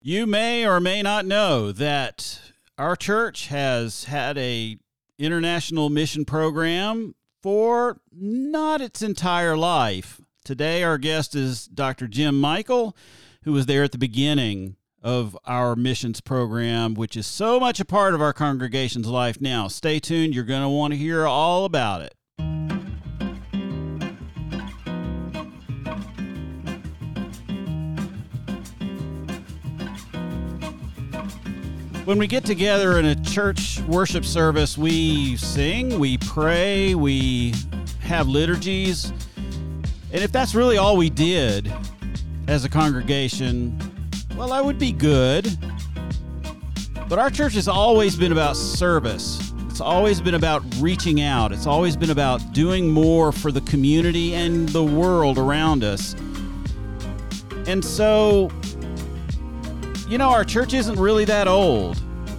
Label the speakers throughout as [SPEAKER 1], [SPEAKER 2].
[SPEAKER 1] You may or may not know that our church has had a international mission program for not its entire life. Today, our guest is Dr. Jim Michael, who was there at the beginning of our missions program, which is so much a part of our congregation's life now. Stay tuned. You're going to want to hear all about it. When we get together in a church worship service, we sing, we pray, we have liturgies. And if that's really all we did as a congregation, well, that would be good. But our church has always been about service. It's always been about reaching out. It's always been about doing more for the community and the world around us. And so, you know, our church isn't really that old.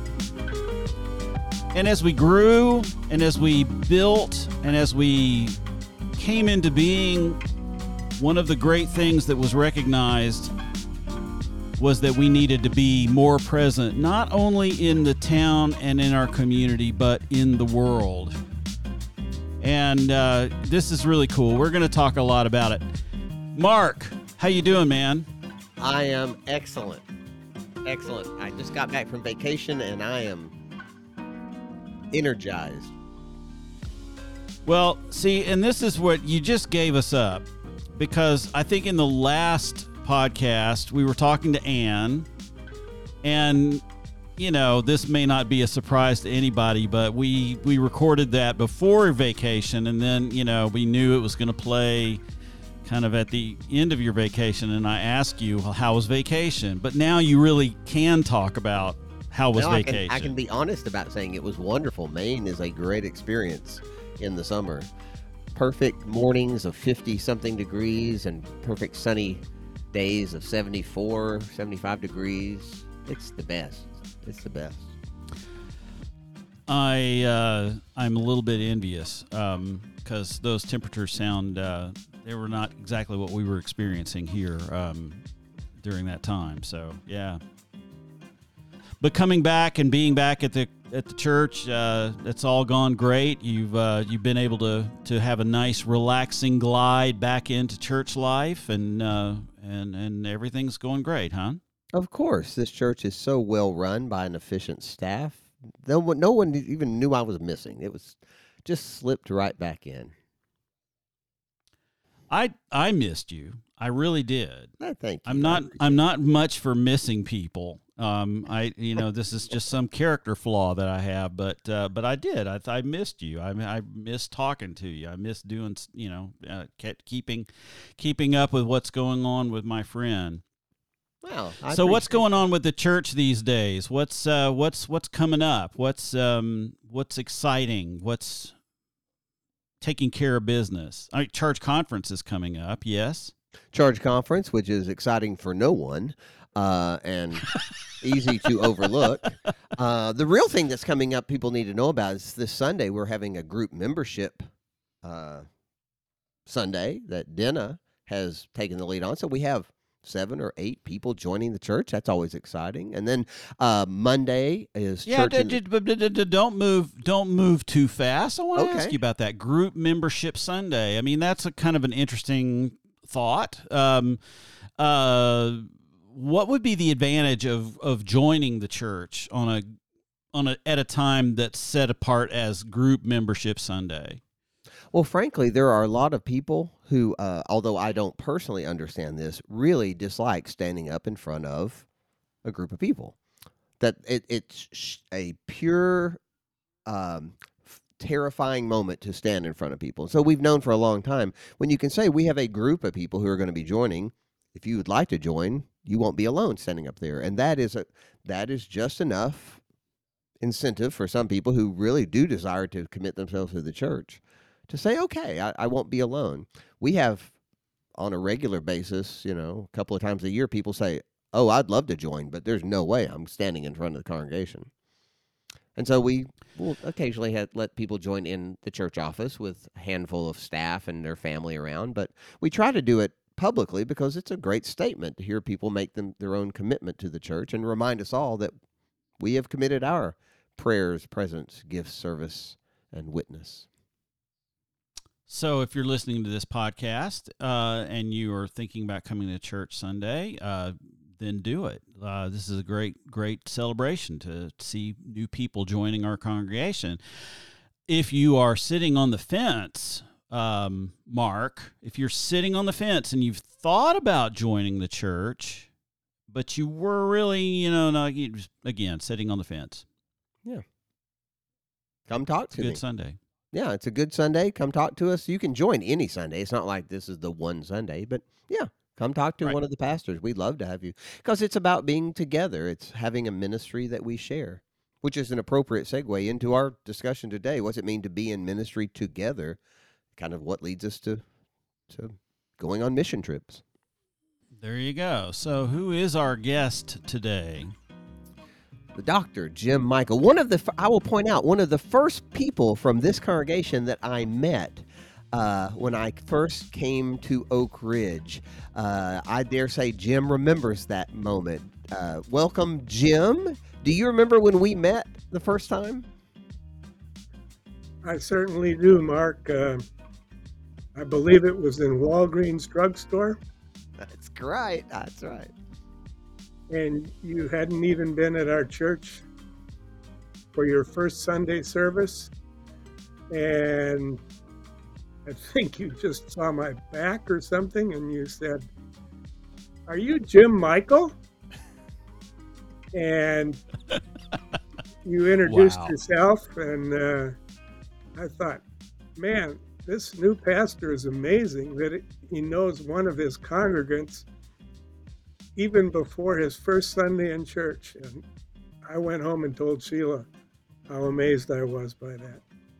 [SPEAKER 1] And as we grew, and as we built, and as we came into being, one of the great things that was recognized was that we needed to be more present, not only in the town and in our community, but in the world. And this is really cool. We're going to talk a lot about it. Mark, how you doing, man?
[SPEAKER 2] I am excellent. Excellent. I just got back from vacation and I am energized.
[SPEAKER 1] Well, see, and this is what you just gave us up, because I think in the last podcast we were talking to Ann, and you know, this may not be a surprise to anybody, but we recorded that before vacation, and then, you know, we knew it was going to play kind of at the end of your vacation, and I asked you, well, how was vacation? But now you really can talk about how was vacation.
[SPEAKER 2] I can be honest about saying it was wonderful. Maine is a great experience in the summer. Perfect mornings of 50-something degrees and perfect sunny days of 74, 75 degrees. It's the best. It's the best.
[SPEAKER 1] I'm a little bit envious because those temperatures sound... they were not exactly what we were experiencing here during that time. So, yeah. But coming back and being back at the church, it's all gone great. You've been able to have a nice, relaxing glide back into church life, and everything's going great, huh?
[SPEAKER 2] Of course, this church is so well run by an efficient staff. No one even knew I was missing. It was just slipped right back in.
[SPEAKER 1] I missed you. I really did.
[SPEAKER 2] Thank you.
[SPEAKER 1] I'm not much for missing people. This is just some character flaw that I have, but I did. I missed you. I missed talking to you. I missed doing, keeping up with what's going on with my friend.
[SPEAKER 2] Well,
[SPEAKER 1] so what's going on with the church these days? What's coming up? What's exciting? What's taking care of business? Charge conference is coming up. Yes.
[SPEAKER 2] Charge conference, which is exciting for no one, and easy to overlook. The real thing that's coming up people need to know about is this Sunday we're having a group membership Sunday that Dina has taken the lead on. So we have 7 or 8 people joining the church. That's always exciting. And then Monday is church.
[SPEAKER 1] Don't move too fast. I want to ask you about that group membership Sunday. I mean, that's a kind of an interesting thought. What would be the advantage of joining the church at a time that's set apart as group membership Sunday?
[SPEAKER 2] Well, frankly, there are a lot of people who, although I don't personally understand this, really dislike standing up in front of a group of people. That it's a pure, terrifying moment to stand in front of people. So we've known for a long time, when you can say we have a group of people who are going to be joining, if you would like to join, you won't be alone standing up there. And that is just enough incentive for some people who really do desire to commit themselves to the church to say, okay, I won't be alone. We have, on a regular basis, a couple of times a year, people say, oh, I'd love to join, but there's no way I'm standing in front of the congregation. And so we will occasionally let people join in the church office with a handful of staff and their family around, but we try to do it publicly because it's a great statement to hear people make their own commitment to the church and remind us all that we have committed our prayers, presence, gifts, service, and witness.
[SPEAKER 1] So if you're listening to this podcast and you are thinking about coming to church Sunday, then do it. This is a great celebration to see new people joining our congregation. If you are sitting on the fence, Mark, if you're sitting on the fence and you've thought about joining the church, but you were really, not, again, sitting on the fence.
[SPEAKER 2] Yeah. Come talk to me.
[SPEAKER 1] Good Sunday.
[SPEAKER 2] Yeah, it's a good Sunday. Come talk to us. You can join any Sunday. It's not like this is the one Sunday, but yeah, come talk to one of the pastors. We'd love to have you because it's about being together. It's having a ministry that we share, which is an appropriate segue into our discussion today. What's it mean to be in ministry together? Kind of what leads us to going on mission trips.
[SPEAKER 1] There you go. So who is our guest today?
[SPEAKER 2] The Dr. Jim Michael. I will point out, one of the first people from this congregation that I met when I first came to Oak Ridge. I dare say Jim remembers that moment. Welcome, Jim. Do you remember when we met the first time?
[SPEAKER 3] I certainly do, Mark. I believe it was in Walgreens drugstore.
[SPEAKER 2] That's right. That's right.
[SPEAKER 3] And you hadn't even been at our church for your first Sunday service. And I think you just saw my back or something, and you said, "Are you Jim Michael?" And you introduced yourself, and I thought, man, this new pastor is amazing that he knows one of his congregants even before his first Sunday in church. And I went home and told Sheila how amazed I was by that.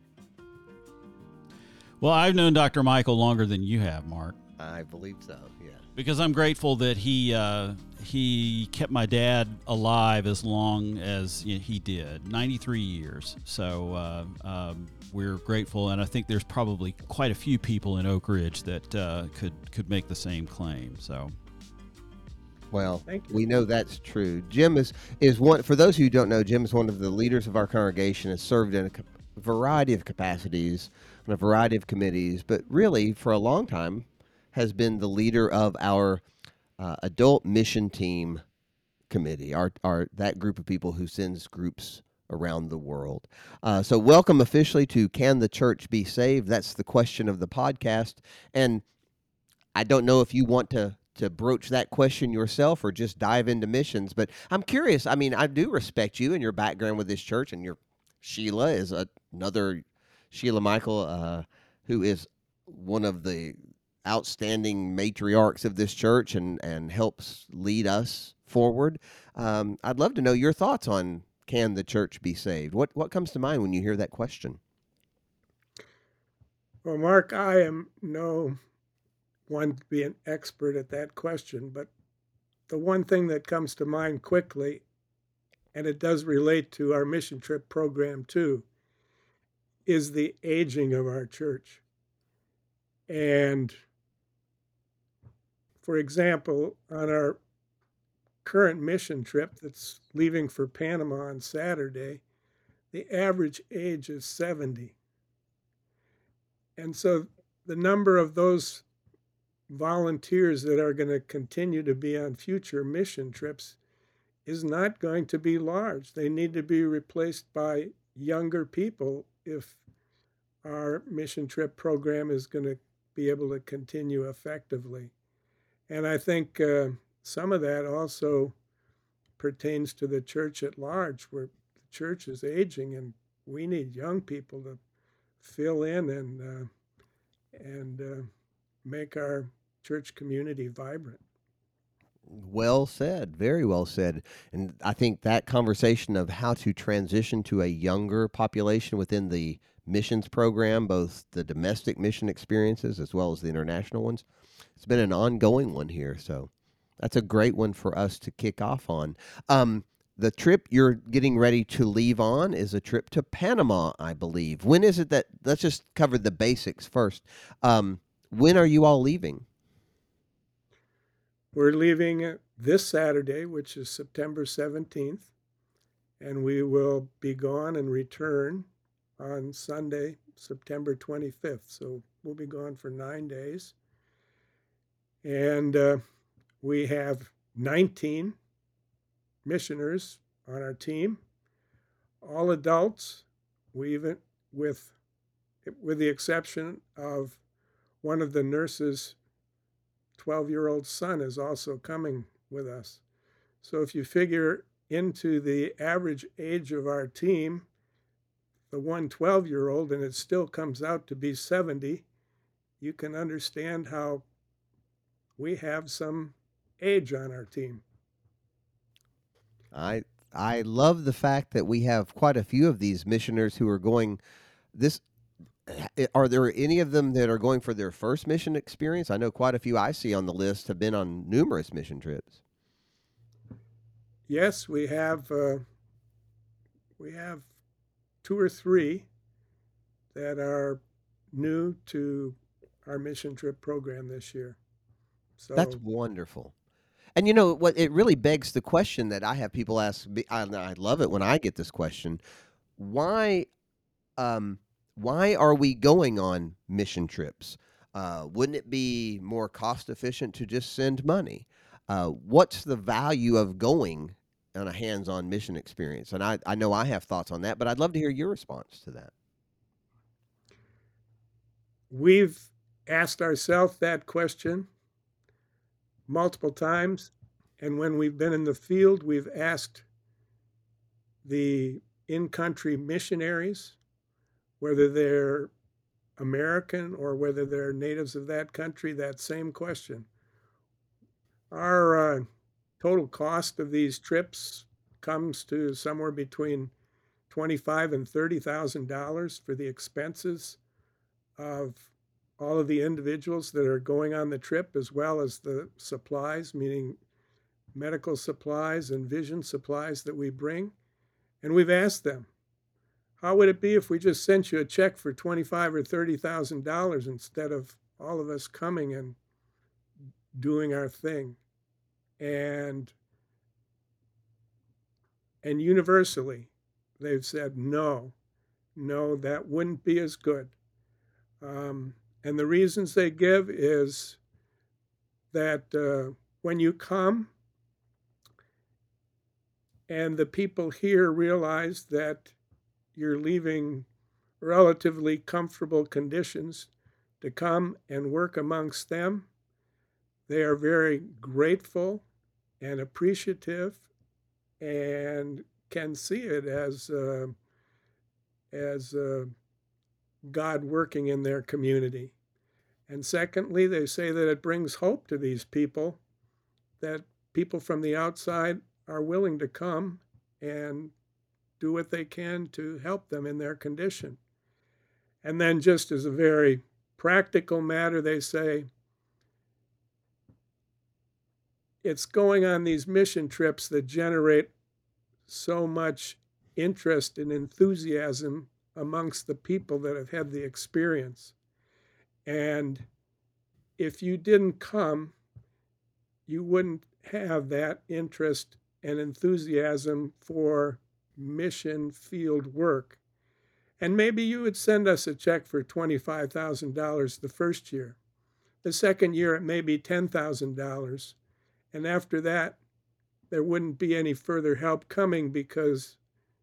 [SPEAKER 1] Well, I've known Dr. Michael longer than you have, Mark.
[SPEAKER 2] I believe so, yeah. Because
[SPEAKER 1] I'm grateful that he kept my dad alive as long as he did, 93 years. So we're grateful, and I think there's probably quite a few people in Oak Ridge that could make the same claim. So.
[SPEAKER 2] Well, we know that's true. Jim is one, for those who don't know, Jim is one of the leaders of our congregation, has served in a variety of capacities, on a variety of committees, but really for a long time has been the leader of our adult mission team committee, our that group of people who sends groups around the world. So welcome officially to Can the Church Be Saved? That's the question of the podcast. And I don't know if you want to broach that question yourself or just dive into missions. But I'm curious. I mean, I do respect you and your background with this church, and Sheila is another Sheila Michael, who is one of the outstanding matriarchs of this church and helps lead us forward. I'd love to know your thoughts on can the church be saved? What comes to mind when you hear that question?
[SPEAKER 3] Well, Mark, I am no one to be an expert at that question, but the one thing that comes to mind quickly, and it does relate to our mission trip program too, is the aging of our church. And for example, on our current mission trip that's leaving for Panama on Saturday, the average age is 70. And so the number of those volunteers that are going to continue to be on future mission trips is not going to be large. They need to be replaced by younger people if our mission trip program is going to be able to continue effectively. And I think some of that also pertains to the church at large, where the church is aging and we need young people to fill in and make our church community vibrant.
[SPEAKER 2] Well said. Very well said. And I think that conversation of how to transition to a younger population within the missions program, both the domestic mission experiences as well as the international ones, it's been an ongoing one here. So that's a great one for us to kick off on. The trip you're getting ready to leave on is a trip to Panama, I believe. When is it that, let's just cover the basics first. When are you all leaving?
[SPEAKER 3] We're leaving this Saturday, which is September 17th, and we will be gone and return on Sunday, September 25th. So we'll be gone for 9 days. And we have 19 missioners on our team, all adults. We even, with the exception of one of the nurses' 12-year-old son is also coming with us. So if you figure into the average age of our team, the one 12-year-old, and it still comes out to be 70, you can understand how we have some age on our team.
[SPEAKER 2] I love the fact that we have quite a few of these missioners who are going this. Are there any of them that are going for their first mission experience? I know quite a few I see on the list have been on numerous mission trips.
[SPEAKER 3] Yes, we have 2 or 3 that are new to our mission trip program this year.
[SPEAKER 2] That's
[SPEAKER 3] So
[SPEAKER 2] wonderful. And you know what? It really begs the question that I have people ask me. I love it when I get this question. Why, um, why are we going on mission trips? Wouldn't it be more cost efficient to just send money? What's the value of going on a hands-on mission experience? And I know I have thoughts on that, but I'd love to hear your response to that.
[SPEAKER 3] we've asked ourselves that question multiple times. And when we've been in the field, we've asked the in country missionaries, whether they're American or whether they're natives of that country, that same question. Our total cost of these trips comes to somewhere between $25,000 and $30,000 for the expenses of all of the individuals that are going on the trip, as well as the supplies, meaning medical supplies and vision supplies that we bring. And we've asked them, how would it be if we just sent you a check for $25,000 or $30,000 instead of all of us coming and doing our thing? And universally, they've said no, that wouldn't be as good. And the reasons they give is that when you come and the people here realize that you're leaving relatively comfortable conditions to come and work amongst them, they are very grateful and appreciative and can see it as God working in their community. And secondly, they say that it brings hope to these people, that people from the outside are willing to come and do what they can to help them in their condition. And then, just as a very practical matter, they say it's going on these mission trips that generate so much interest and enthusiasm amongst the people that have had the experience. And if you didn't come, you wouldn't have that interest and enthusiasm for mission field work. And maybe you would send us a check for $25,000 the first year. The second year, it may be $10,000. And after that, there wouldn't be any further help coming because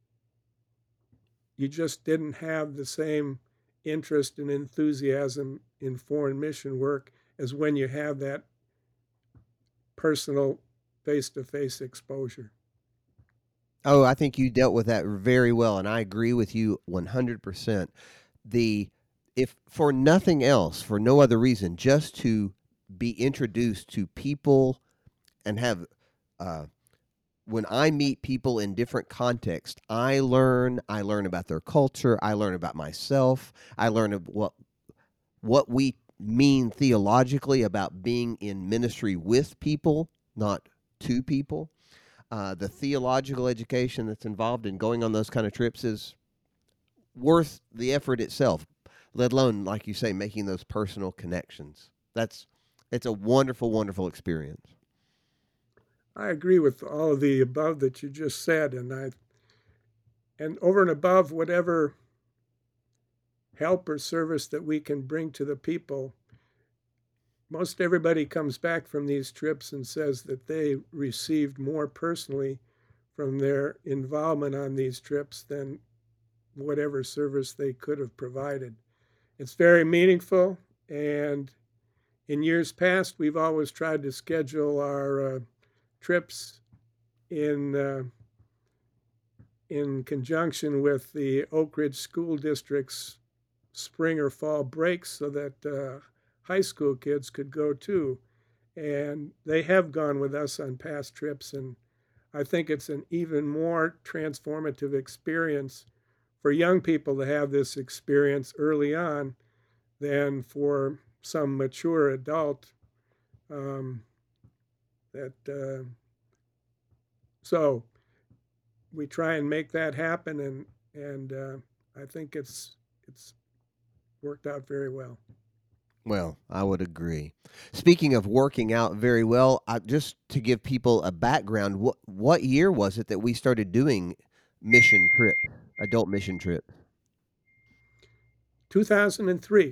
[SPEAKER 3] you just didn't have the same interest and enthusiasm in foreign mission work as when you have that personal face-to-face exposure.
[SPEAKER 2] Oh, I think you dealt with that very well, and I agree with you 100%. The if for nothing else, for no other reason, just to be introduced to people and have when I meet people in different contexts, I learn about their culture, I learn about myself, I learn what we mean theologically about being in ministry with people, not to people. The theological education that's involved in going on those kind of trips is worth the effort itself, let alone, like you say, making those personal connections. It's a wonderful, wonderful experience.
[SPEAKER 3] I agree with all of the above that you just said, and over and above whatever help or service that we can bring to the people, most everybody comes back from these trips and says that they received more personally from their involvement on these trips than whatever service they could have provided. It's very meaningful, and in years past, we've always tried to schedule our trips in conjunction with the Oak Ridge School District's spring or fall breaks so that high school kids could go too. And they have gone with us on past trips, and I think it's an even more transformative experience for young people to have this experience early on than for some mature adult. So we try and make that happen, and I think it's worked out very well.
[SPEAKER 2] Well, I would agree. Speaking of working out very well, just to give people a background, what year was it that we started doing mission trip, adult mission trip?
[SPEAKER 3] 2003.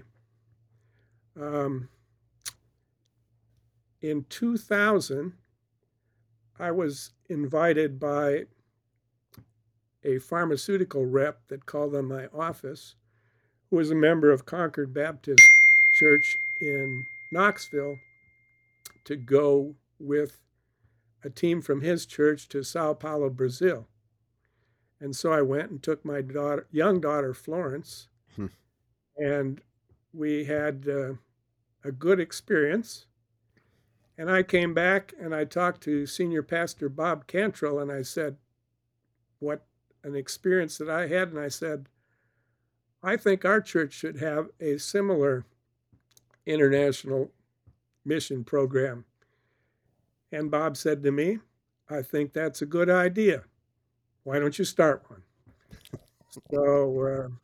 [SPEAKER 3] In 2000, I was invited by a pharmaceutical rep that called on my office, who was a member of Concord Baptist Church in Knoxville, to go with a team from his church to Sao Paulo, Brazil. And so I went and took my young daughter, Florence, and we had a good experience. And I came back and I talked to Senior Pastor Bob Cantrell, and I said, what an experience that I had. And I said, I think our church should have a similar international mission program. And Bob said to me, I think that's a good idea. Why don't you start one? So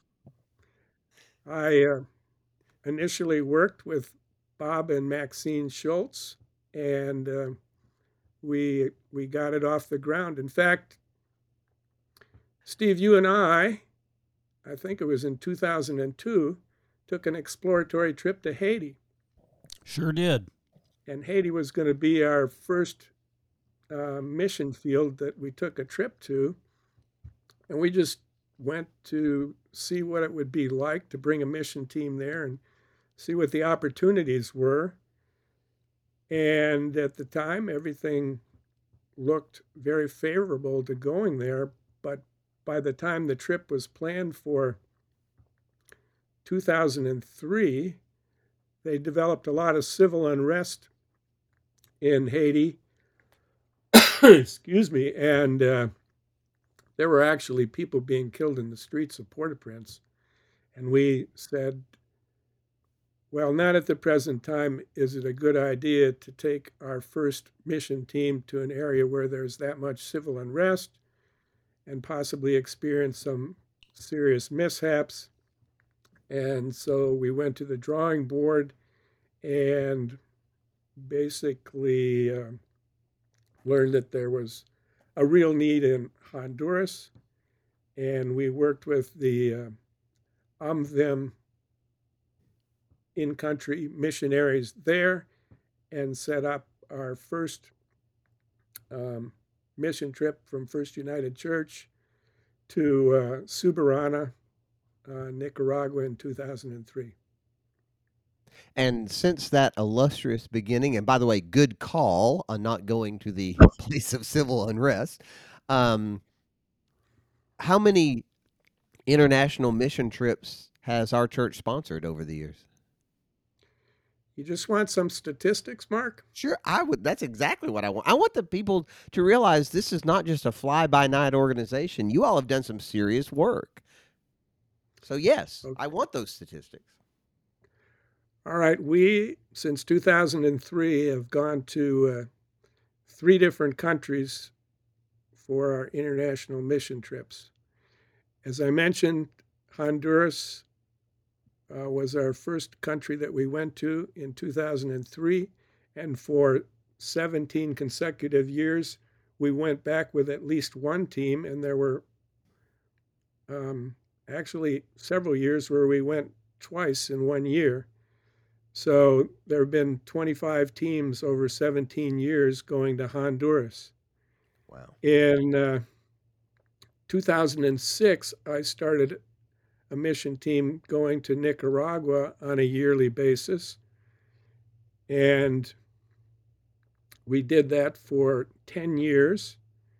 [SPEAKER 3] I initially worked with Bob and Maxine Schultz, and we got it off the ground. In fact, Steve, you and I think it was in 2002, took an exploratory trip to Haiti.
[SPEAKER 1] Sure did.
[SPEAKER 3] And Haiti was going to be our first mission field that we took a trip to. And we just went to see what it would be like to bring a mission team there and see what the opportunities were. And at the time, everything looked very favorable to going there. But by the time the trip was planned for 2003, they developed a lot of civil unrest in Haiti. Excuse me. And there were actually people being killed in the streets of Port-au-Prince. And we said, well, not at the present time is it a good idea to take our first mission team to an area where there's that much civil unrest and possibly experience some serious mishaps. And so we went to the drawing board and basically learned that there was a real need in Honduras. And we worked with the UMVIM in-country missionaries there and set up our first mission trip from First United Church to Subarana, Nicaragua in 2003.
[SPEAKER 2] And since that illustrious beginning, and by the way, good call on not going to the place of civil unrest, how many international mission trips has our church sponsored over the years?
[SPEAKER 3] You just want some statistics, Mark?
[SPEAKER 2] Sure, I would. That's exactly what I want. I want the people to realize this is not just a fly-by-night organization. You all have done some serious work. So yes,
[SPEAKER 3] Okay.
[SPEAKER 2] I want those statistics.
[SPEAKER 3] All right, we, since 2003, have gone to 3 different countries for our international mission trips. As I mentioned, Honduras was our first country that we went to in 2003. And for 17 consecutive years, we went back with at least one team, and there were actually several years where we went twice in 1 year. So there have been 25 teams over 17 years going to Honduras.
[SPEAKER 2] Wow.
[SPEAKER 3] In 2006, I started a mission team going to Nicaragua on a yearly basis. And we did that for 10 years.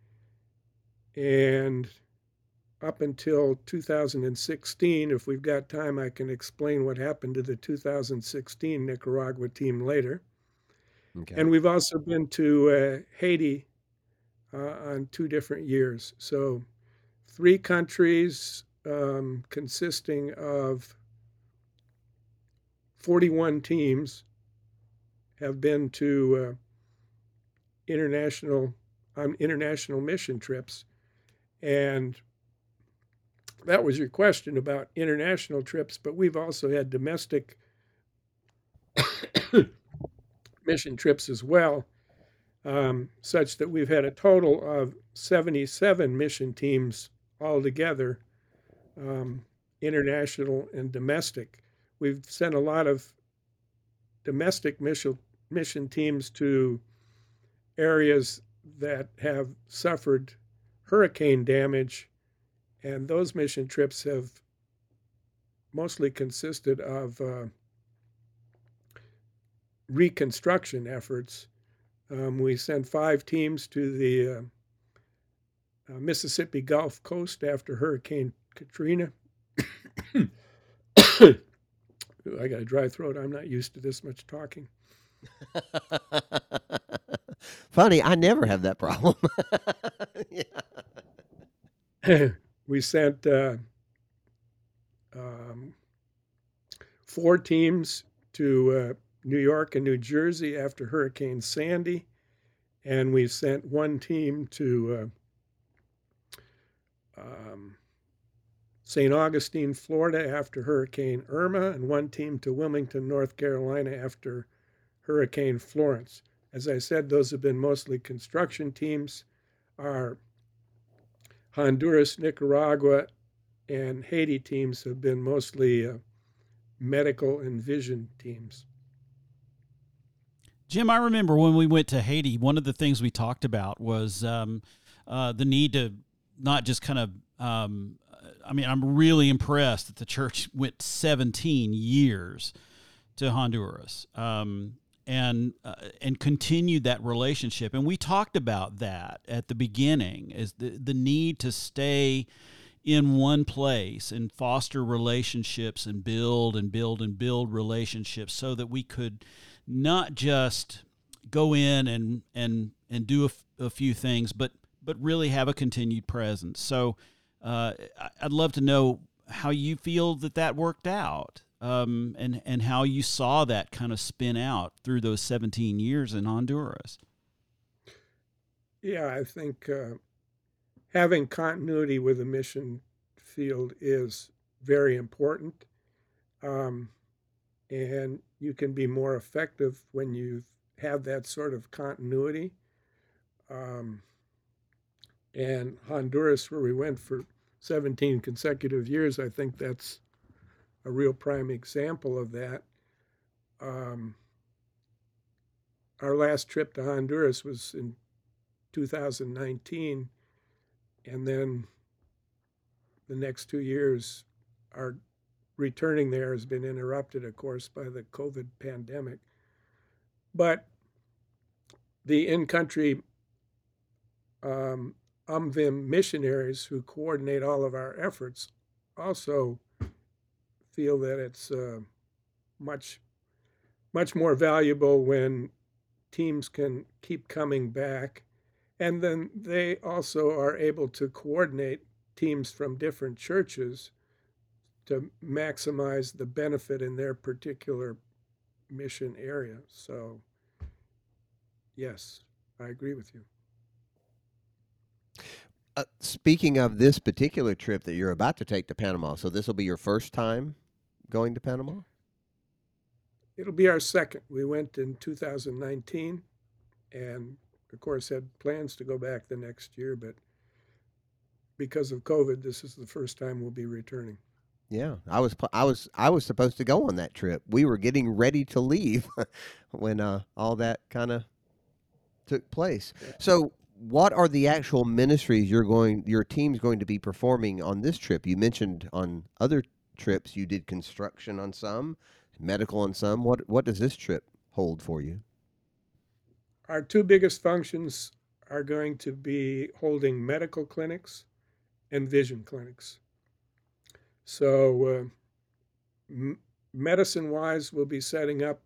[SPEAKER 3] And up until 2016, if we've got time, I can explain what happened to the 2016 Nicaragua team later.
[SPEAKER 2] Okay.
[SPEAKER 3] And we've also been to Haiti on 2 different years. So 3 countries consisting of 41 teams have been to international mission trips. And that was your question about international trips, but we've also had domestic mission trips as well, such that we've had a total of 77 mission teams altogether, international and domestic. We've sent a lot of domestic mission teams to areas that have suffered hurricane damage, and those mission trips have mostly consisted of reconstruction efforts. We sent 5 teams to the Mississippi Gulf Coast after Hurricane Katrina. I got a dry throat. I'm not used to this much talking.
[SPEAKER 2] Funny, I never have that problem.
[SPEAKER 3] Yeah. We sent 4 teams to New York and New Jersey after Hurricane Sandy, and we sent 1 team to St. Augustine, Florida after Hurricane Irma, and 1 team to Wilmington, North Carolina after Hurricane Florence. As I said, those have been mostly construction teams. Our Honduras, Nicaragua, and Haiti teams have been mostly medical and vision teams.
[SPEAKER 1] Jim, I remember when we went to Haiti, one of the things we talked about was the need to not just kind of, I'm really impressed that the church went 17 years to Honduras and continued that relationship. And we talked about that at the beginning, is the need to stay in one place and foster relationships and build relationships so that we could not just go in and do a few things, but really have a continued presence. So I'd love to know how you feel that worked out, and how you saw that kind of spin out through those 17 years in Honduras.
[SPEAKER 3] Yeah, I think having continuity with a mission field is very important. And you can be more effective when you have that sort of continuity. And Honduras, where we went for 17 consecutive years, I think that's a real prime example of that. Our last trip to Honduras was in 2019, and then the next 2 years, our returning there has been interrupted, of course, by the COVID pandemic. But the in-country UMVIM missionaries who coordinate all of our efforts also feel that it's much more valuable when teams can keep coming back. And then they also are able to coordinate teams from different churches to maximize the benefit in their particular mission area. So, yes, I agree with you.
[SPEAKER 2] Speaking of this particular trip that you're about to take to Panama, so this will be your first time going to Panama?
[SPEAKER 3] It'll be our second. We went in 2019, and of course had plans to go back the next year, but because of COVID, this is the first time we'll be returning.
[SPEAKER 2] Yeah, I was supposed to go on that trip. We were getting ready to leave when all that kind of took place.
[SPEAKER 3] Yeah.
[SPEAKER 2] So, what are the actual ministries your team's going to be performing on this trip? You mentioned on other trips you did construction on some, medical on some. What does this trip hold for you?
[SPEAKER 3] Our two biggest functions are going to be holding medical clinics and vision clinics. So, medicine wise, we'll be setting up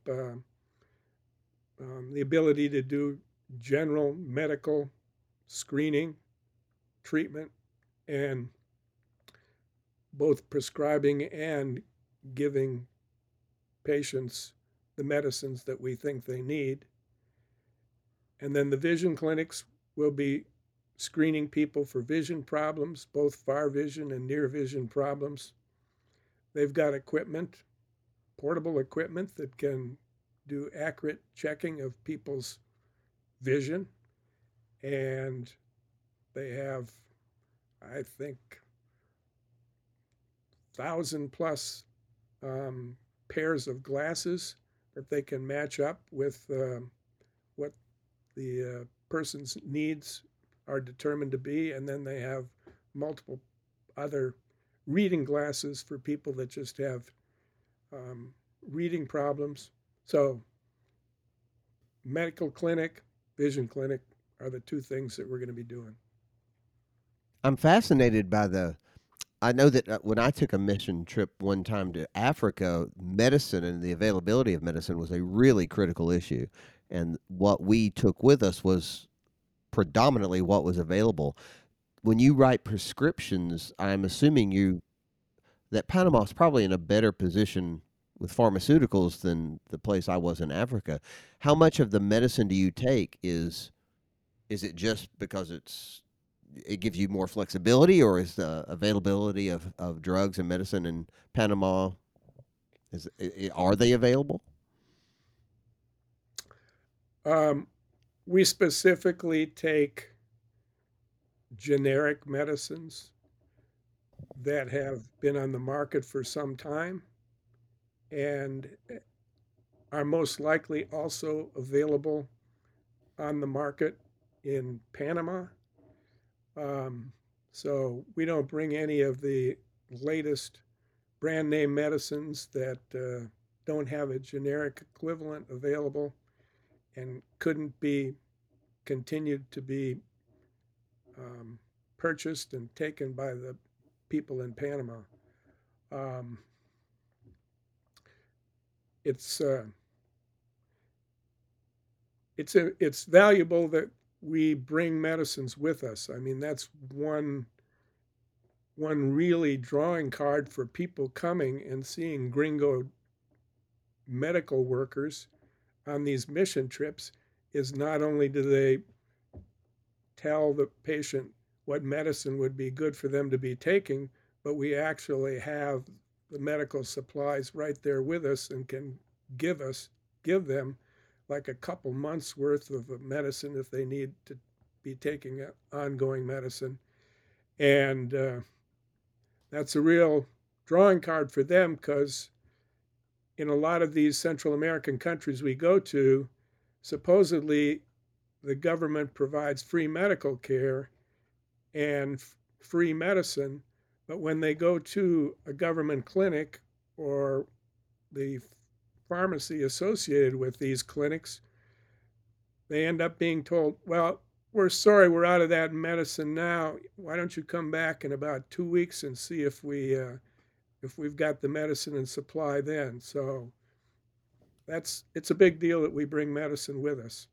[SPEAKER 3] the ability to do general medical screening, treatment, and both prescribing and giving patients the medicines that we think they need. And then the vision clinics will be screening people for vision problems, both far vision and near vision problems. They've got equipment, portable equipment that can do accurate checking of people's vision. And they have, I think, 1,000+ pairs of glasses that they can match up with what the person's needs are determined to be. And then they have multiple other reading glasses for people that just have reading problems. So medical clinic, vision clinic are the two things that we're going to be doing.
[SPEAKER 2] I'm fascinated by I know that when I took a mission trip one time to Africa, medicine and the availability of medicine was a really critical issue. And what we took with us was predominantly what was available. When you write prescriptions, I'm assuming that Panama's probably in a better position with pharmaceuticals than the place I was in Africa. How much of the medicine do you take is it just because it gives you more flexibility, or is the availability of drugs and medicine in Panama, are they available?
[SPEAKER 3] We specifically take generic medicines that have been on the market for some time and are most likely also available on the market in Panama. So we don't bring any of the latest brand name medicines that don't have a generic equivalent available and couldn't be continued to be purchased and taken by the people in Panama. It's valuable that we bring medicines with us. I mean, that's one really drawing card for people coming and seeing gringo medical workers on these mission trips is not only do they tell the patient what medicine would be good for them to be taking, but we actually have the medical supplies right there with us and can give them like a couple months worth of medicine if they need to be taking ongoing medicine. And that's a real drawing card for them, because in a lot of these Central American countries we go to, supposedly the government provides free medical care and free medicine, but when they go to a government clinic or the pharmacy associated with these clinics, they end up being told, well, we're sorry, we're out of that medicine now. Why don't you come back in about 2 weeks and see if we've got the medicine and supply then. So it's a big deal that we bring medicine with us.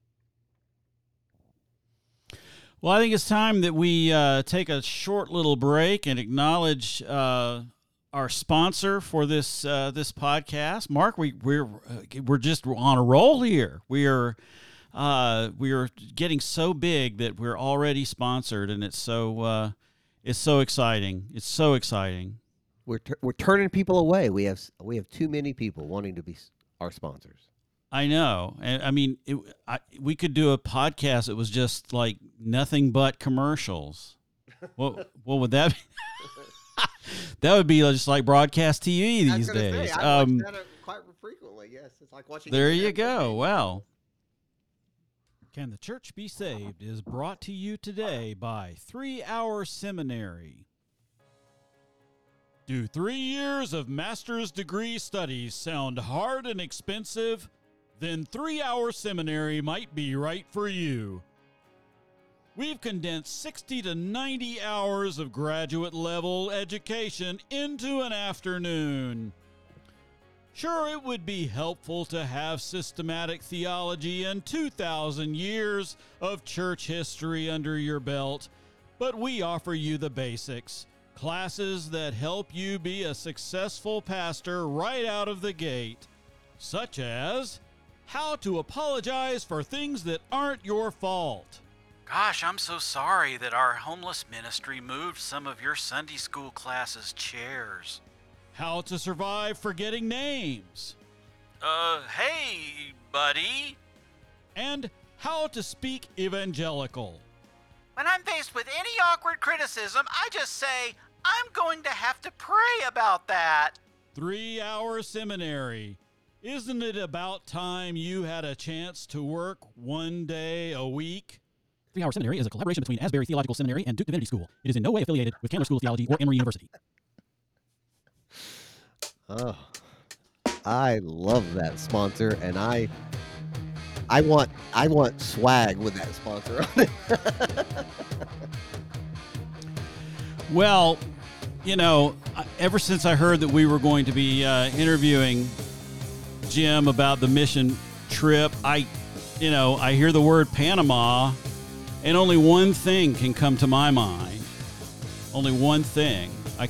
[SPEAKER 1] Well, I think it's time that we take a short little break and acknowledge our sponsor for this podcast. Mark, we're just on a roll here. We are getting so big that we're already sponsored, and it's so exciting. It's so exciting.
[SPEAKER 2] We're turning people away. We have too many people wanting to be our sponsors.
[SPEAKER 1] I know. And I mean, we could do a podcast that was just like nothing but commercials. What would that be? That would be just like broadcast TV these days.
[SPEAKER 2] I watch that quite frequently. Yes, it's like watching.
[SPEAKER 1] There you go. Well, Can the Church Be Saved is brought to you today by 3 Hour Seminary. Do 3 years of master's degree studies sound hard and expensive? Then 3 Hour Seminary might be right for you. We've condensed 60 to 90 hours of graduate level education into an afternoon. Sure, it would be helpful to have systematic theology and 2,000 years of church history under your belt, but we offer you the basics. Classes that help you be a successful pastor right out of the gate, such as how to apologize for things that aren't your fault.
[SPEAKER 4] Gosh, I'm so sorry that our homeless ministry moved some of your Sunday school classes' chairs.
[SPEAKER 1] How to survive forgetting names.
[SPEAKER 4] Hey, buddy.
[SPEAKER 1] And how to speak evangelical.
[SPEAKER 4] When I'm faced with any awkward criticism, I just say, I'm going to have to pray about that.
[SPEAKER 1] 3 Hour Seminary. Isn't it about time you had a chance to work 1 day a week?
[SPEAKER 5] 3 Hour Seminary is a collaboration between Asbury Theological Seminary and Duke Divinity School. It is in no way affiliated with Candler School of Theology or Emory University.
[SPEAKER 2] Oh, I love that sponsor, and I want swag with that sponsor on it.
[SPEAKER 1] Well, ever since I heard that we were going to be interviewing Jim about the mission trip, I hear the word Panama, and only one thing can come to my mind. Only one thing. I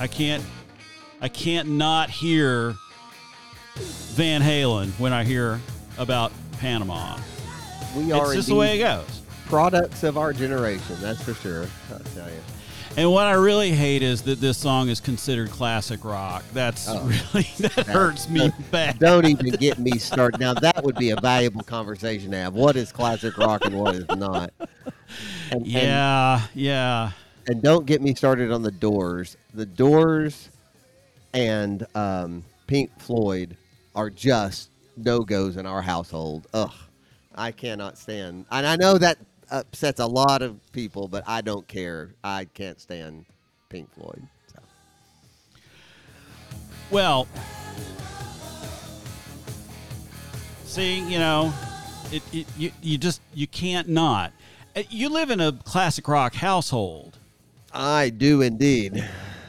[SPEAKER 1] can't not hear Van Halen when I hear about Panama.
[SPEAKER 2] We are
[SPEAKER 1] it's just the way it goes.
[SPEAKER 2] Products of our generation, that's for sure. I'll tell you.
[SPEAKER 1] And what I really hate is that this song is considered classic rock. That hurts me bad.
[SPEAKER 2] Don't even get me started. Now, that would be a valuable conversation to have. What is classic rock and what is not?
[SPEAKER 1] Yeah.
[SPEAKER 2] And don't get me started on the Doors. The Doors and Pink Floyd are just no-goes in our household. Ugh, I cannot stand. And I know that upsets a lot of people, but I don't care. I can't stand Pink Floyd. So.
[SPEAKER 1] Well, see, you can't not. You live in a classic rock household.
[SPEAKER 2] I do indeed.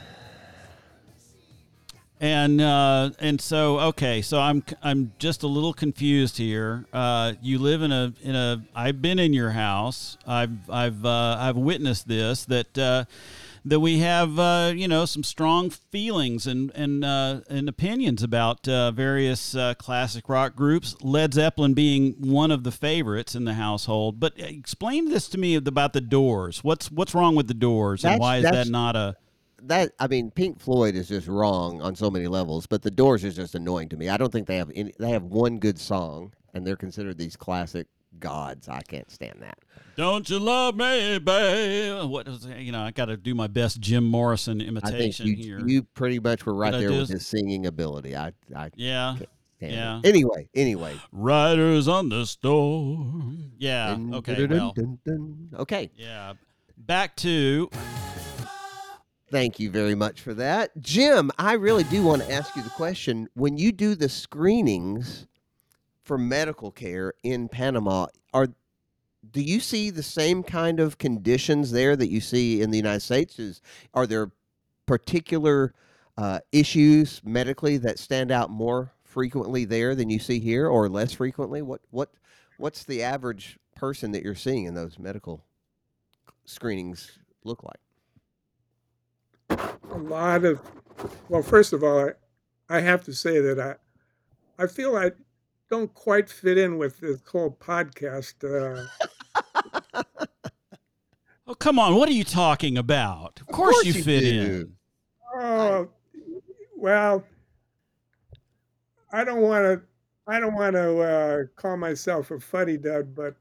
[SPEAKER 1] And so okay, so I'm just a little confused here. You live in a I've been in your house. I've witnessed this that we have some strong feelings and opinions about various classic rock groups. Led Zeppelin being one of the favorites in the household. But explain this to me about the Doors. What's wrong with the Doors, and why is that not a
[SPEAKER 2] Pink Floyd is just wrong on so many levels, but the Doors is just annoying to me. I don't think they have they have one good song, and they're considered these classic gods. I can't stand that.
[SPEAKER 1] Don't you love me, babe? What is I got to do my best Jim Morrison imitation here.
[SPEAKER 2] You pretty much were right there with his singing ability. I
[SPEAKER 1] yeah.
[SPEAKER 2] Can't stand it. Anyway.
[SPEAKER 1] Riders on the Storm. Yeah. Okay. Well.
[SPEAKER 2] Okay.
[SPEAKER 1] Yeah. Back to.
[SPEAKER 2] Thank you very much for that. Jim, I really do want to ask you the question. When you do the screenings for medical care in Panama, do you see the same kind of conditions there that you see in the United States? Are there particular issues medically that stand out more frequently there than you see here, or less frequently? What's the average person that you're seeing in those medical screenings look like?
[SPEAKER 3] First of all, I have to say that I feel I don't quite fit in with this whole podcast.
[SPEAKER 1] Oh, come on. What are you talking about? Of course you fit in.
[SPEAKER 3] Oh, well, I don't want I don't want to call myself a fuddy-dud, but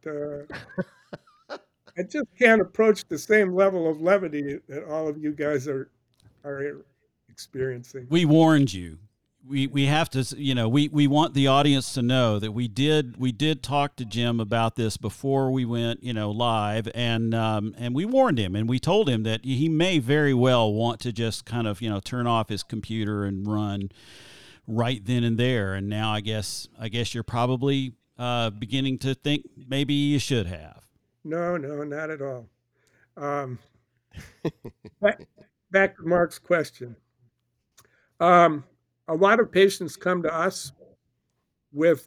[SPEAKER 3] I just can't approach the same level of levity that all of you guys are experiencing.
[SPEAKER 1] We warned you. We have to, we want the audience to know that we did talk to Jim about this before we went live, and we warned him, and we told him that he may very well want to just kind of turn off his computer and run right then and there. And now I guess you're probably beginning to think maybe you should have.
[SPEAKER 3] No, not at all. Um, back to Mark's question. A lot of patients come to us with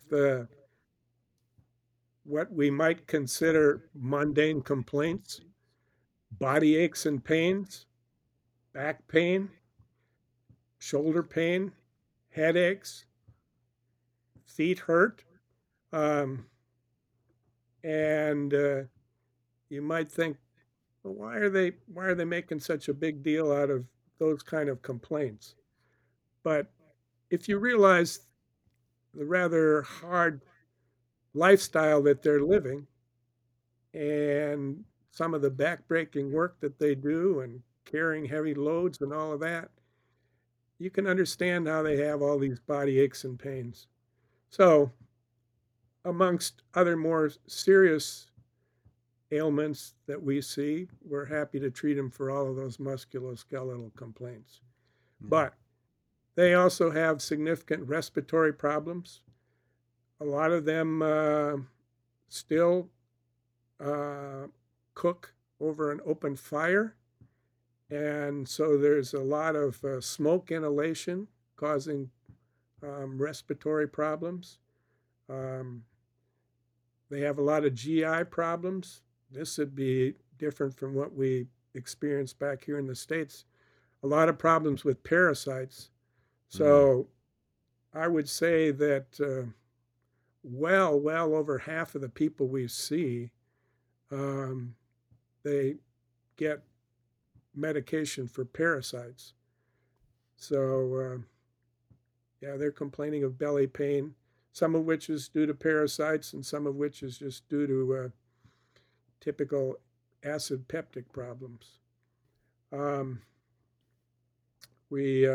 [SPEAKER 3] what we might consider mundane complaints, body aches and pains, back pain, shoulder pain, headaches, feet hurt. Um, and you might think, well, why are they making such a big deal out of those kind of complaints? But if you realize the rather hard lifestyle that they're living and some of the backbreaking work that they do and carrying heavy loads and all of that, you can understand how they have all these body aches and pains. So, amongst other more serious ailments that we see, we're happy to treat them for all of those musculoskeletal complaints. But they also have significant respiratory problems. A lot of them still cook over an open fire. And so there's a lot of smoke inhalation causing respiratory problems. They have a lot of GI problems. This would be different from what we experienced back here in the States. A lot of problems with parasites. So I would say that well over half of the people we see, they get medication for parasites. So yeah, they're complaining of belly pain, some of which is due to parasites and some of which is just due to typical acid peptic problems. We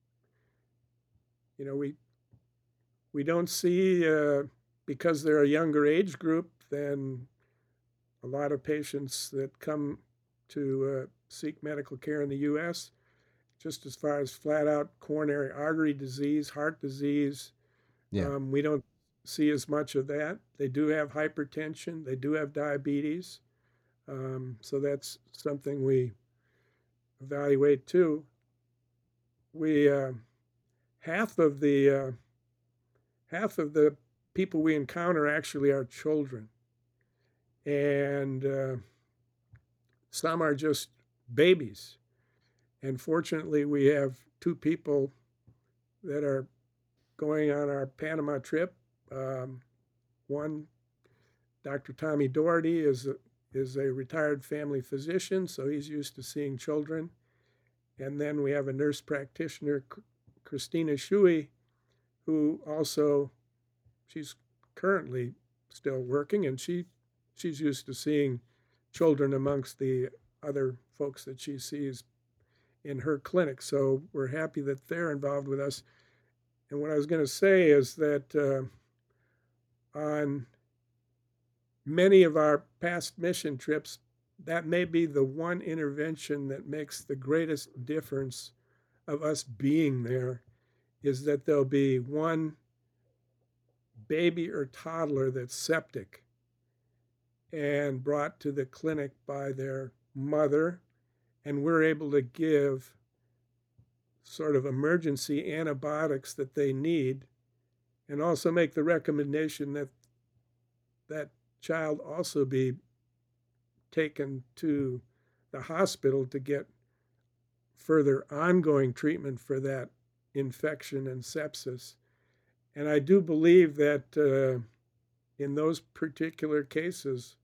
[SPEAKER 3] don't see, because they're a younger age group than a lot of patients that come to seek medical care in the U.S., just as far as flat out coronary artery disease, heart disease.
[SPEAKER 2] Yeah.
[SPEAKER 3] We don't see as much of that. They do have hypertension. They do have diabetes. So that's something we evaluate too. We half of the people we encounter actually are children, and some are just babies. And fortunately, we have two people that are going on our Panama trip. One, Dr. Tommy Doherty, is a retired family physician, so he's used to seeing children. And then we have a nurse practitioner, Christina Shuey, who also, she's currently still working, and she's used to seeing children amongst the other folks that she sees in her clinic. So we're happy that they're involved with us. And what I was going to say is that on many of our past mission trips, that may be the one intervention that makes the greatest difference of us being there, is that there'll be one baby or toddler that's septic and brought to the clinic by their mother, and we're able to give sort of emergency antibiotics that they need, and also make the recommendation that that child also be taken to the hospital to get further ongoing treatment for that infection and sepsis. And I do believe that in those particular cases,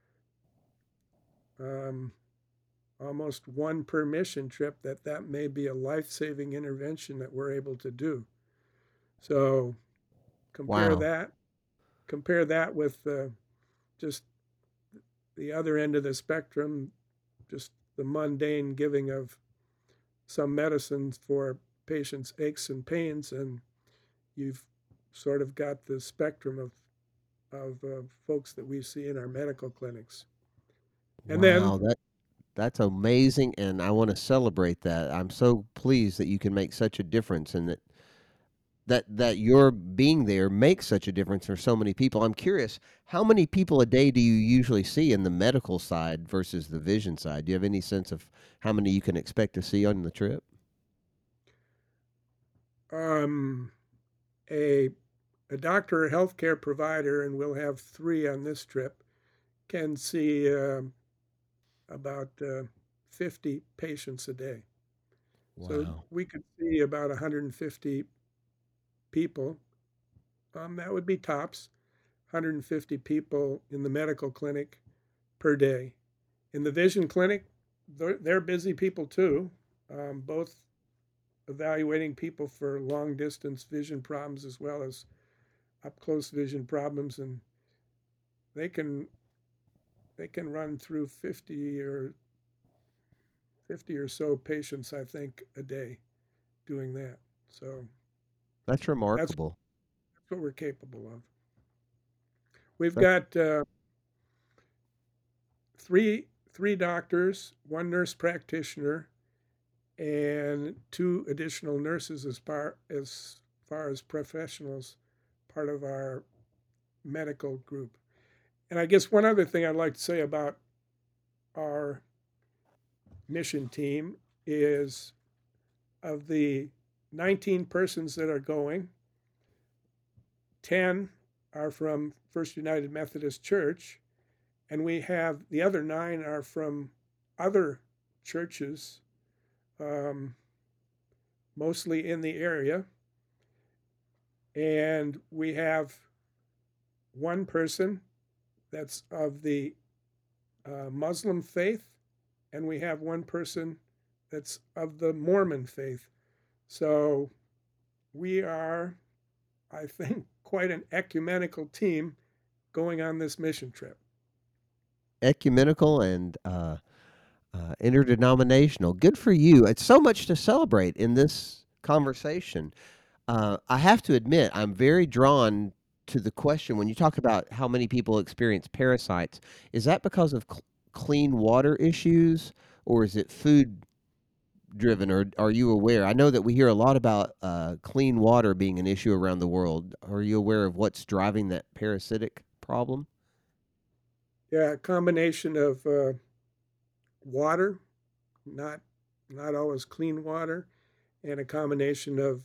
[SPEAKER 3] almost one per mission trip, that may be a life-saving intervention that we're able to do. So Compare
[SPEAKER 2] Wow.
[SPEAKER 3] that, compare that with just the other end of the spectrum, just the mundane giving of some medicines for patients' aches and pains, and you've sort of got the spectrum of folks that we see in our medical clinics. And then,
[SPEAKER 2] Wow, that's amazing, and I want to celebrate that. I'm so pleased that you can make such a difference, and that your being there makes such a difference for so many people. I'm curious, how many people a day do you usually see in the medical side versus the vision side? Do you have any sense of how many you can expect to see on the trip?
[SPEAKER 3] um, a a doctor or healthcare provider, and we'll have three on this trip, can see about 50 patients a day. So
[SPEAKER 2] Wow.
[SPEAKER 3] we could see about 150 people. That would be tops, 150 people in the medical clinic per day. In the vision clinic, they're busy people too, both evaluating people for long distance vision problems as well as up close vision problems, and they can they can run through 50 or so patients, I think, a day doing that. So
[SPEAKER 2] That's
[SPEAKER 3] that's
[SPEAKER 2] remarkable.
[SPEAKER 3] what we're capable of. We've
[SPEAKER 2] That's
[SPEAKER 3] got three doctors, one nurse practitioner, and two additional nurses as far as professionals, part of our medical group. And I guess one other thing I'd like to say about our mission team is of the 19 persons that are going, 10 are from First United Methodist Church, and we have the other 9 are from other churches, um, mostly in the area. And we have one person that's of the Muslim faith, and we have one person that's of the Mormon faith. So we are, I think, quite an ecumenical team going on this mission trip.
[SPEAKER 2] ecumenical and interdenominational. Good for you. It's so much to celebrate in this conversation. I have to admit, I'm very drawn to the question when you talk about how many people experience parasites. Is that because of clean water issues, or is it food driven, or are you aware? I know that we hear a lot about clean water being an issue around the world. Are you aware of what's driving that parasitic problem?
[SPEAKER 3] Yeah, a combination of water, not not always clean water, and a combination of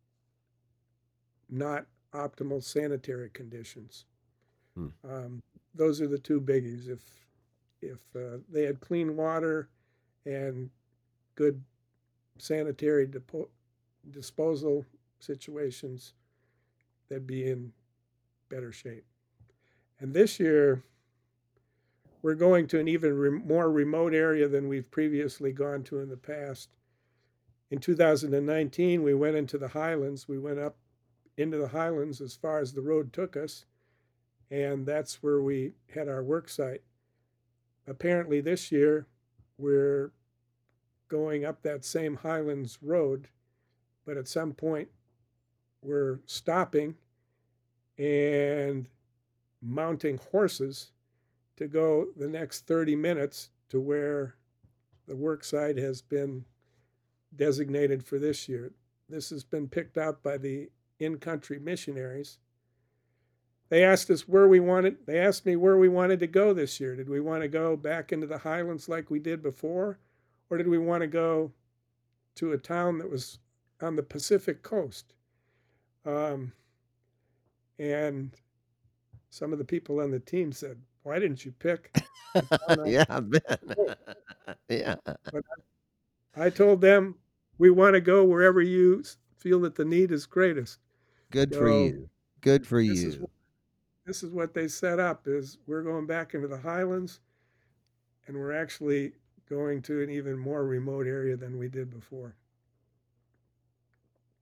[SPEAKER 3] not optimal sanitary conditions.
[SPEAKER 2] Hmm.
[SPEAKER 3] Um, those are the two biggies. If they had clean water and good sanitary disposal situations, they'd be in better shape. And this year, we're going to an even more remote area than we've previously gone to in the past. In 2019, we went into the highlands. We went up into the highlands as far as the road took us, and that's where we had our work site. Apparently, this year, we're going up that same highlands road, but at some point, we're stopping and mounting horses to go the next 30 minutes to where the work site has been designated for this year. This has been picked out by the in-country missionaries. They asked us where we wanted, they asked me where we wanted to go this year. Did we want to go back into the highlands like we did before? Or did we want to go to a town that was on the Pacific coast? Um, and some of the people on the team said, why didn't you pick a town on
[SPEAKER 2] Yeah, I
[SPEAKER 3] the
[SPEAKER 2] bet.
[SPEAKER 3] coast?
[SPEAKER 2] Yeah.
[SPEAKER 3] But I told them, we want to go wherever you feel that the need is greatest.
[SPEAKER 2] Good for
[SPEAKER 3] So
[SPEAKER 2] you. Good for
[SPEAKER 3] this is
[SPEAKER 2] you.
[SPEAKER 3] this is what they set up is we're going back into the highlands, and we're actually going to an even more remote area than we did before.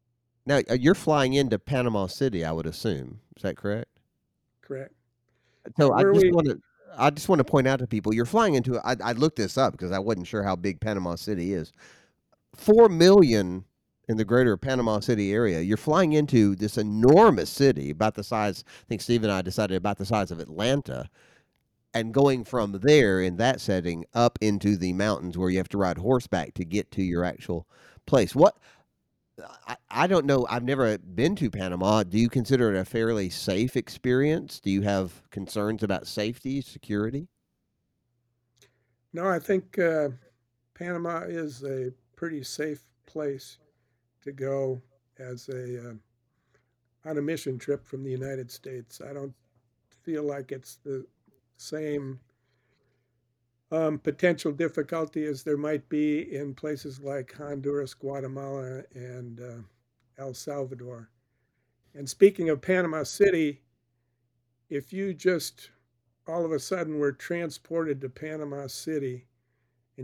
[SPEAKER 2] Now, you're flying into Panama City, I would assume. Is that correct?
[SPEAKER 3] Correct.
[SPEAKER 2] So
[SPEAKER 3] Where we
[SPEAKER 2] I just want to point out to people, you're flying into I looked this up because I wasn't sure how big Panama City is. 4 million in the greater Panama City area. You're flying into this enormous city about the size, I think Steve and I decided about the size of Atlanta, and going from there in that setting up into the mountains where you have to ride horseback to get to your actual place. I don't know. I've never been to Panama. Do you consider it a fairly safe experience? Do you have concerns about safety, security?
[SPEAKER 3] No, I think Panama is a pretty safe place to go as a on a mission trip from the United States. I don't feel like it's the same potential difficulty as there might be in places like Honduras, Guatemala, and El Salvador. And speaking of Panama City, if you just all of a sudden were transported to Panama City and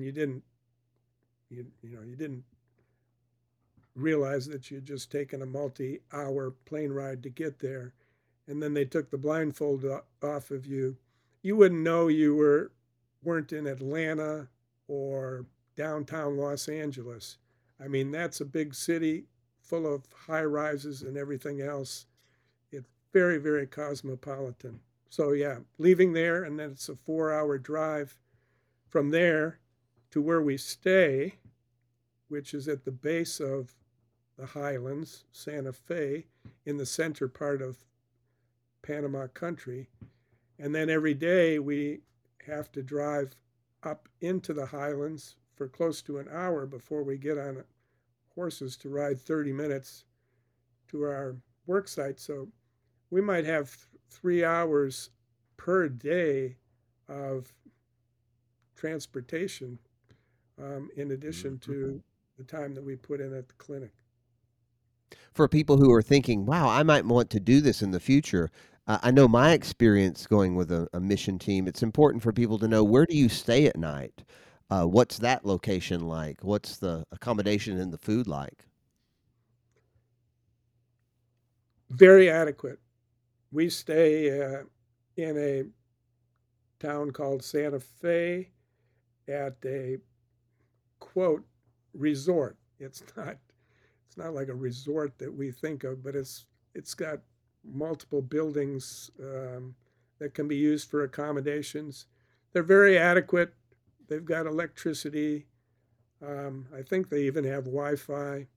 [SPEAKER 3] you didn't realize that you'd just taken a multi-hour plane ride to get there, and then they took the blindfold off of you, you wouldn't know you weren't in Atlanta or downtown Los Angeles. I mean, that's a big city full of high rises and everything else. It's very, very cosmopolitan. So yeah, leaving there, and then it's a 4-hour drive from there to where we stay, which is at the base of the highlands, Santa Fe, in the center part of Panama country. And then every day we have to drive up into the highlands for close to an hour before we get on horses to ride 30 minutes to our work site. So we might have 3 hours per day of transportation in addition to the time that we put in at the clinic.
[SPEAKER 2] For people who are thinking, wow, I might want to do this in the future, I know my experience going with a mission team, it's important for people to know, where do you stay at night? What's that location like? What's the accommodation and the food like?
[SPEAKER 3] Very adequate. We stay in a town called Santa Fe at a quote resort. It's not like a resort that we think of, but it's got multiple buildings that can be used for accommodations. They're very adequate. They've got electricity. I think they even have Wi-Fi.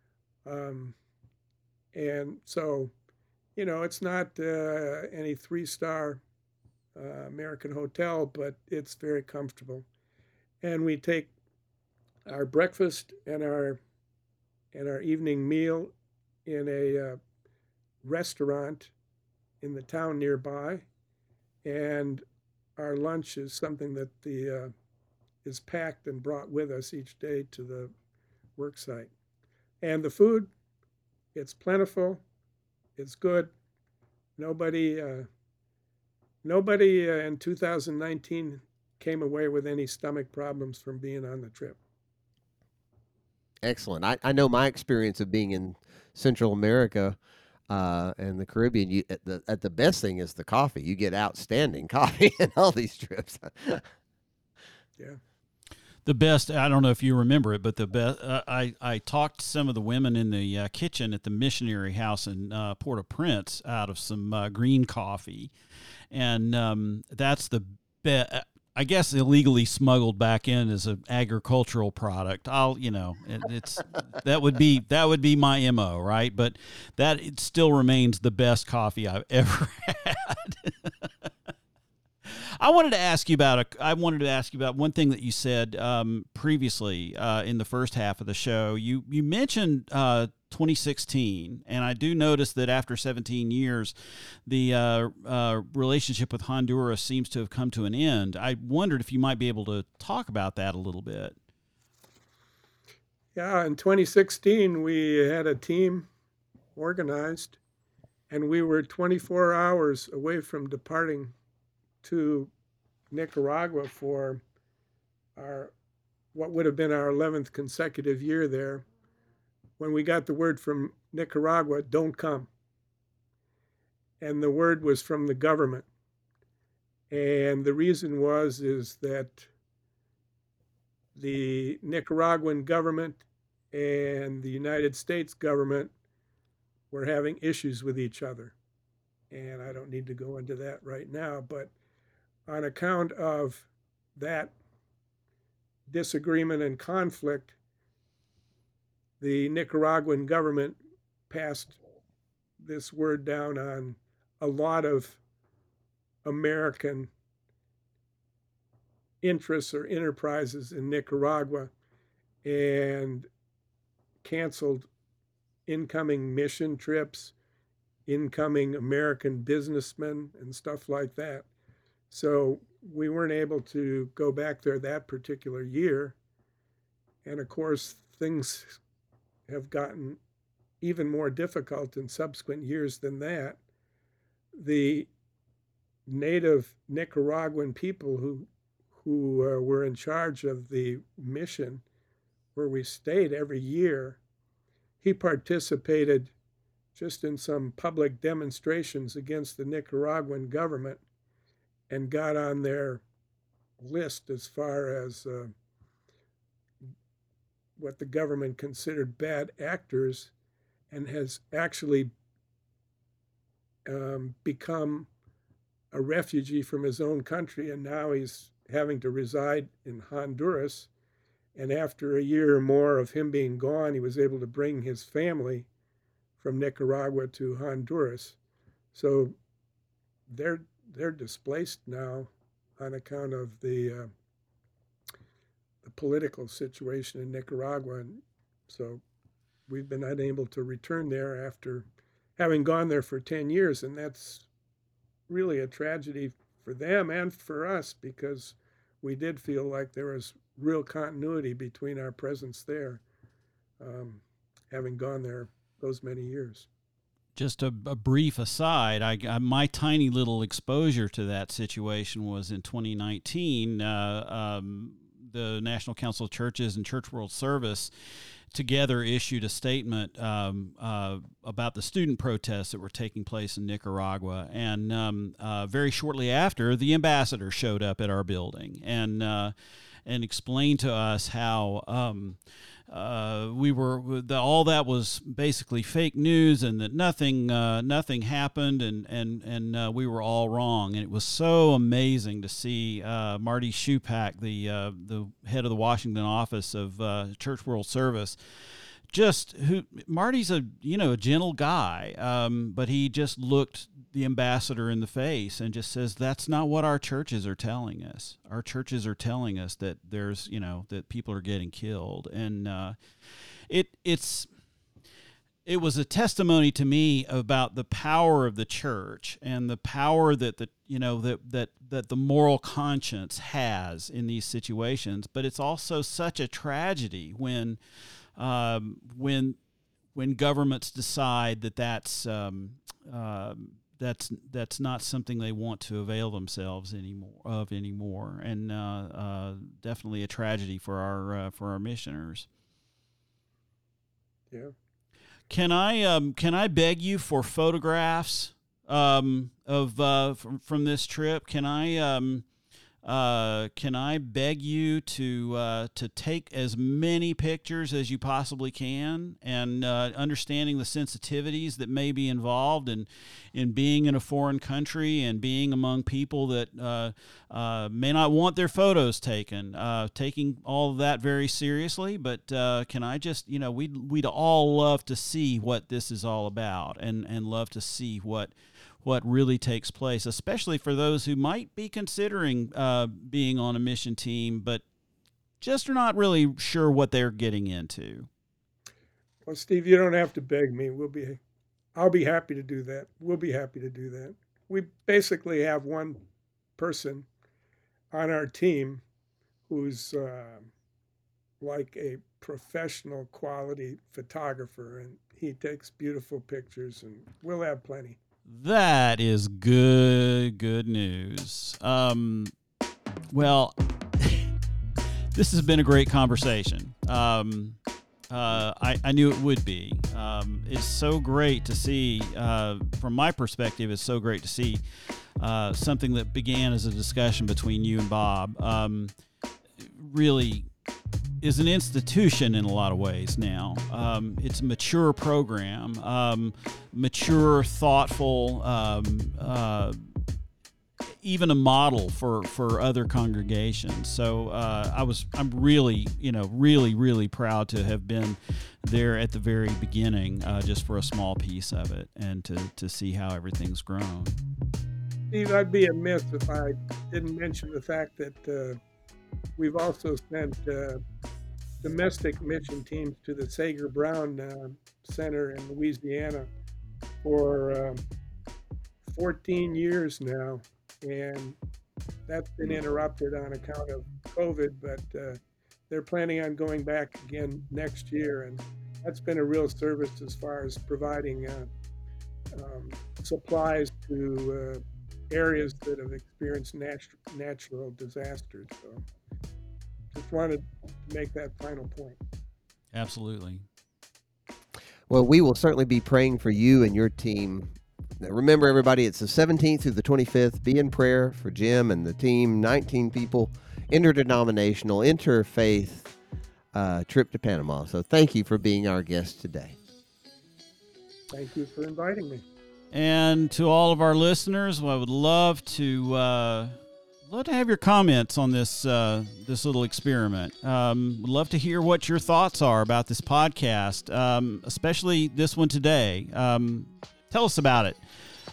[SPEAKER 3] And so, it's not any 3-star American hotel, but it's very comfortable. And we take our breakfast and our evening meal in a restaurant in the town nearby, and our lunch is something that is packed and brought with us each day to the work site. And the food, it's plentiful, it's good. Nobody in 2019 came away with any stomach problems from being on the trip.
[SPEAKER 2] Excellent. I know my experience of being in Central America and the Caribbean. At the best thing is the coffee. You get outstanding coffee in all these trips.
[SPEAKER 3] Yeah.
[SPEAKER 1] The best, I don't know if you remember it, but the best, I talked to some of the women in the kitchen at the missionary house in Port-au-Prince out of some green coffee. And that's the best. I guess illegally smuggled back in as an agricultural product. It's that would be my MO, right? But it still remains the best coffee I've ever had. I wanted to ask you about one thing that you said previously in the first half of the show. You mentioned 2016, and I do notice that after 17 years, the relationship with Honduras seems to have come to an end. I wondered if you might be able to talk about that a little bit.
[SPEAKER 3] Yeah, in 2016, we had a team organized, and we were 24 hours away from departing to Nicaragua for what would have been our 11th consecutive year there, when we got the word from Nicaragua, don't come. And the word was from the government. And the reason is that the Nicaraguan government and the United States government were having issues with each other. And I don't need to go into that right now, but on account of that disagreement and conflict, the Nicaraguan government passed this word down on a lot of American interests or enterprises in Nicaragua and canceled incoming mission trips, incoming American businessmen, and stuff like that. So we weren't able to go back there that particular year. And of course, things have gotten even more difficult in subsequent years than that. The native Nicaraguan people who were in charge of the mission where we stayed every year, he participated just in some public demonstrations against the Nicaraguan government and got on their list as far as what the government considered bad actors, and has actually become a refugee from his own country, and now he's having to reside in Honduras. And after a year or more of him being gone, he was able to bring his family from Nicaragua to Honduras. So they're displaced now on account of the political situation in Nicaragua. And so we've been unable to return there after having gone there for 10 years. And that's really a tragedy for them and for us, because we did feel like there was real continuity between our presence there, having gone there those many years.
[SPEAKER 1] Just a brief aside, my tiny little exposure to that situation was in 2019. The National Council of Churches and Church World Service together issued a statement about the student protests that were taking place in Nicaragua. And very shortly after, the ambassador showed up at our building and explained to us how all that was basically fake news, and that nothing happened, and we were all wrong. And it was so amazing to see Marty Shupak, the head of the Washington office of Church World Service. Marty's a gentle guy, but he just looked the ambassador in the face and just says, that's not what our churches are telling us. Our churches are telling us that there's, that people are getting killed. And it was a testimony to me about the power of the church and the power that that the moral conscience has in these situations. But it's also such a tragedy when governments decide that that's not something they want to avail themselves anymore, and definitely a tragedy for our missioners.
[SPEAKER 3] Yeah.
[SPEAKER 1] Can I beg you for photographs from this trip? Can I beg you to take as many pictures as you possibly can, and understanding the sensitivities that may be involved in being in a foreign country and being among people that may not want their photos taken, taking all of that very seriously. But can I just, we'd all love to see what this is all about, and love to see what really takes place, especially for those who might be considering being on a mission team, but just are not really sure what they're getting into.
[SPEAKER 3] Well, Steve, you don't have to beg me. I'll be happy to do that. We'll be happy to do that. We basically have one person on our team who's like a professional quality photographer, and he takes beautiful pictures, and we'll have plenty.
[SPEAKER 1] That is good news. Well, this has been a great conversation. I knew it would be. It's so great to see, from my perspective, it's so great to see something that began as a discussion between you and Bob really is an institution in a lot of ways now. It's a mature program, mature, thoughtful, even a model for other congregations. So I'm really, really proud to have been there at the very beginning, just for a small piece of it, and to see how everything's grown.
[SPEAKER 3] Steve, I'd be amiss if I didn't mention the fact that we've also sent domestic mission teams to the Sager Brown Center in Louisiana for 14 years now. And that's been interrupted on account of COVID, but they're planning on going back again next year. And that's been a real service as far as providing supplies to areas that have experienced natural disasters. So just wanted to make that final point.
[SPEAKER 1] Absolutely.
[SPEAKER 2] Well, we will certainly be praying for you and your team. Now, remember, everybody, it's the 17th through the 25th. Be in prayer for Jim and the team. 19 people, interdenominational, interfaith trip to Panama. So thank you for being our guest today.
[SPEAKER 3] Thank you for inviting me.
[SPEAKER 1] And to all of our listeners, I would love to have your comments on this this little experiment. Would love to hear what your thoughts are about this podcast, especially this one today. Tell us about it.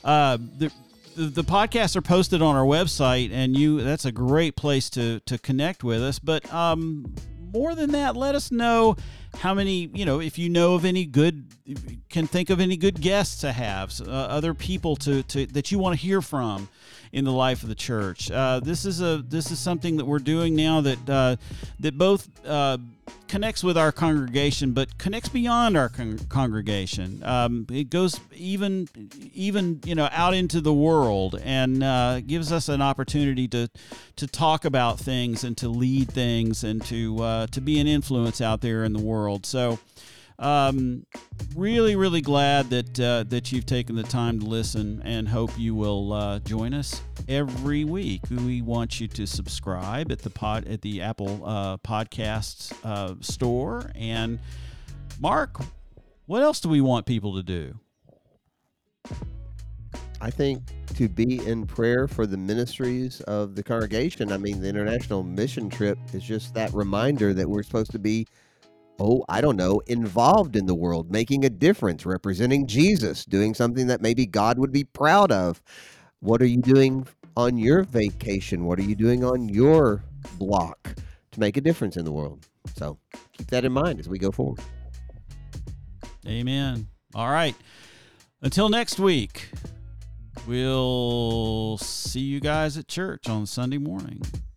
[SPEAKER 1] The podcasts are posted on our website, and that's a great place to connect with us. But more than that, let us know how many, if you know of any good, can think of any good guests to have, other people to that you want to hear from in the life of the church. This is something that we're doing now that both connects with our congregation, but connects beyond our congregation. It goes even out into the world, and gives us an opportunity to talk about things and to lead things and to be an influence out there in the world. So really, really glad that you've taken the time to listen, and hope you will join us every week. We want you to subscribe at the Apple Podcasts store. And Mark, what else do we want people to do?
[SPEAKER 2] I think to be in prayer for the ministries of the congregation. I mean, the international mission trip is just that reminder that we're supposed to be, involved in the world, making a difference, representing Jesus, doing something that maybe God would be proud of. What are you doing on your vacation? What are you doing on your block to make a difference in the world? So keep that in mind as we go forward.
[SPEAKER 1] Amen. All right. Until next week, we'll see you guys at church on Sunday morning.